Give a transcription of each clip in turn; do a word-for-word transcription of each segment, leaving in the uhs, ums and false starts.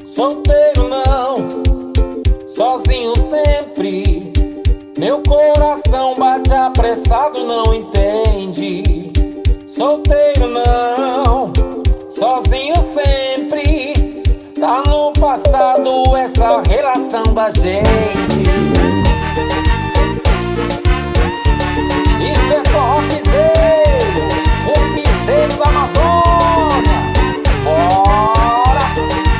Solteiro não, sozinho sempre. Meu coração bate apressado, não entende. Solteiro não, sozinho sempre. Tá no passado essa relação da gente. Isso é forró piseiro, o piseiro da Amazônia. Bora!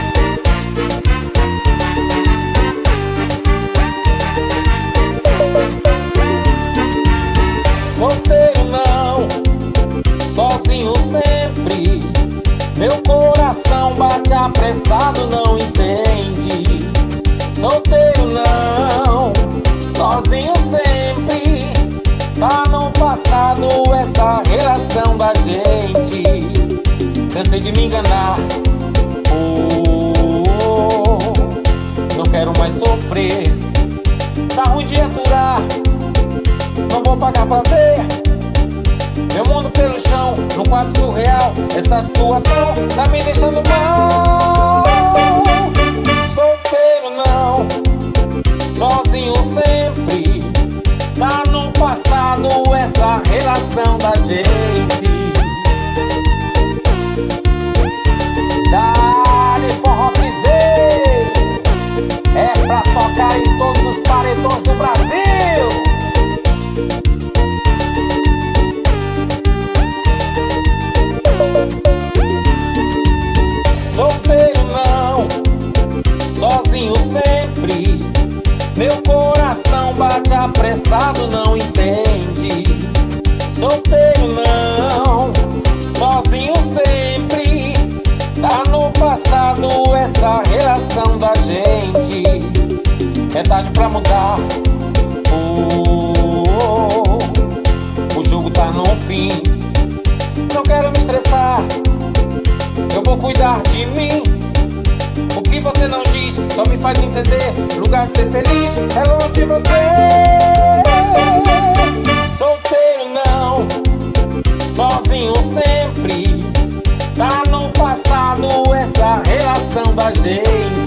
Solteiro não, sozinho sempre. Meu coração bate apressado, não entende. Solteiro não, sozinho sempre. Tá no passado essa relação da gente. Cansei de me enganar, oh, oh, oh. Não quero mais sofrer. Tá ruim de aturar, não vou pagar pra ver meu mundo pelo chão, num quadro surreal. Essa situação tá me deixando mal. Solteiro não, sozinho sempre. Tá no passado essa relação da gente. Dá-lhe forró piseiro, é pra tocar em todos os paredões do Brasil. Solteiro não, sozinho sempre. Meu coração bate apressado, não entende. Solteiro não, sozinho sempre. Tá no passado essa relação da gente. É tarde pra mudar, oh, oh, oh. O jogo tá no fim. Não quero me estressar, eu vou cuidar de mim. O que você não diz só me faz entender. Lugar de ser feliz é longe de você. Solteiro não, sozinho sempre. Tá no passado essa relação da gente.